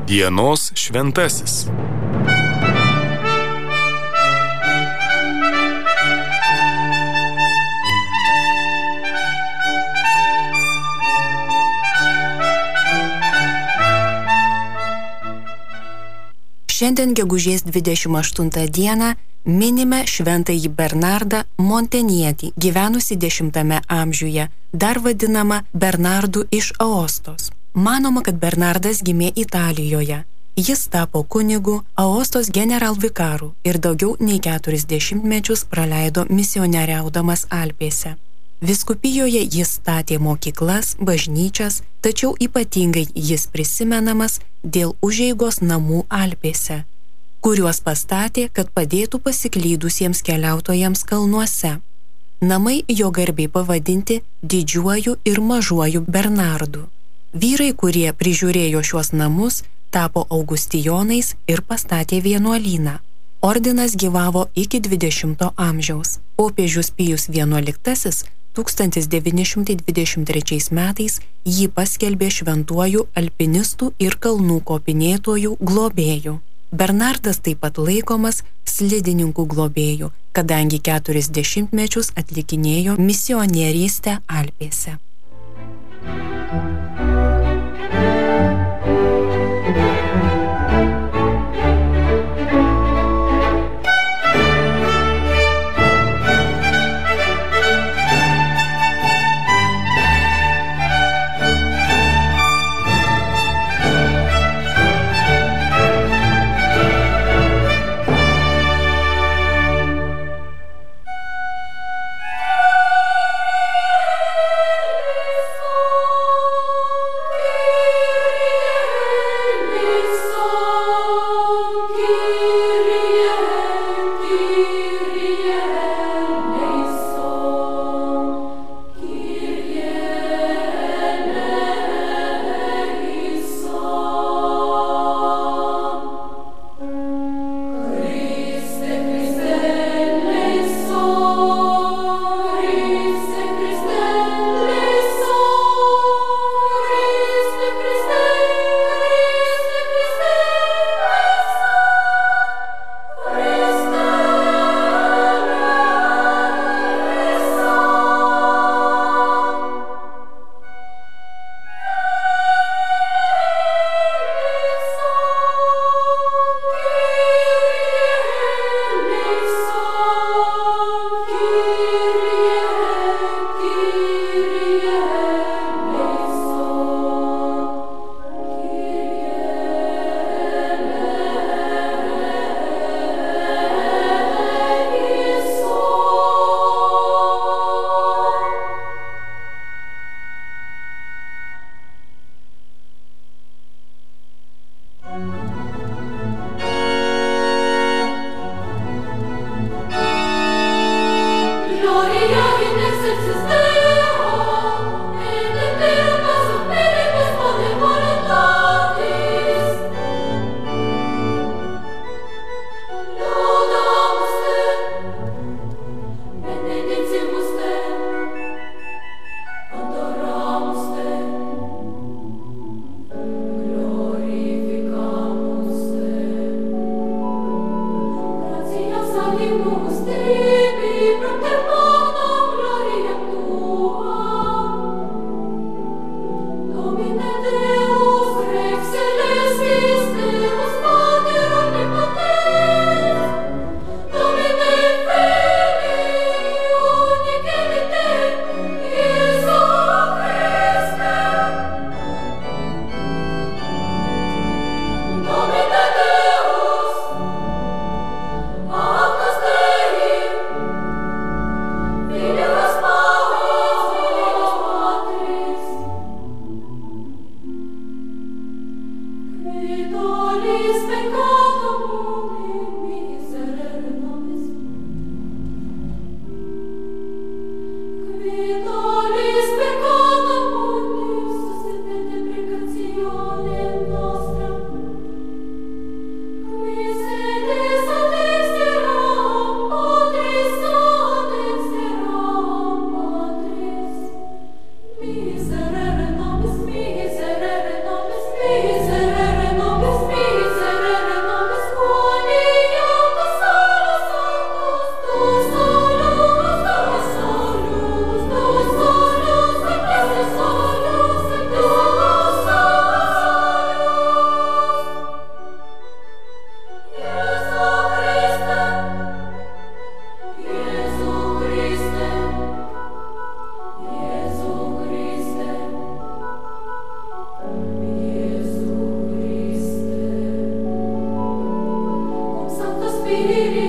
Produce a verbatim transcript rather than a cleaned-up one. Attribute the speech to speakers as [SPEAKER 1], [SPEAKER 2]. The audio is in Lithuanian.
[SPEAKER 1] Dienos šventasis.
[SPEAKER 2] Šiandien gegužės dvidešimt aštuntą dieną minime šventąjį Bernardą Montenietį, gyvenusi dešimtame amžiuje, dar vadinama Bernardu iš Aostos. Manoma, kad Bernardas gimė Italijoje. Jis tapo kunigu, Aostos generalvikaru ir daugiau nei keturis dešimtmečius praleido misionieriaudamas Alpėse. Vyskupijoje jis statė mokyklas, bažnyčias, tačiau ypatingai jis prisimenamas dėl užeigos namų Alpėse, kuriuos pastatė, kad padėtų pasiklydusiems keliautojams kalnuose. Namai jo garbei pavadinti Didžiuoju ir Mažuoju Bernardu. Vyrai, kurie prižiūrėjo šiuos namus, tapo augustijonais ir pastatė vienuolyną. Ordinas gyvavo iki dvidešimto amžiaus. Popiežius Pijus vienuoliktasis tūkstantis devyni šimtai dvidešimt trečiais metais jį paskelbė šventuoju alpinistų ir kalnų kopinėtojų globėju. Bernardas taip pat laikomas slidininkų globėju, kadangi keturis dešimtmečius atlikinėjo misionierystę Alpėse.
[SPEAKER 3] Miserere nobis, miserere nobis, Kyrie.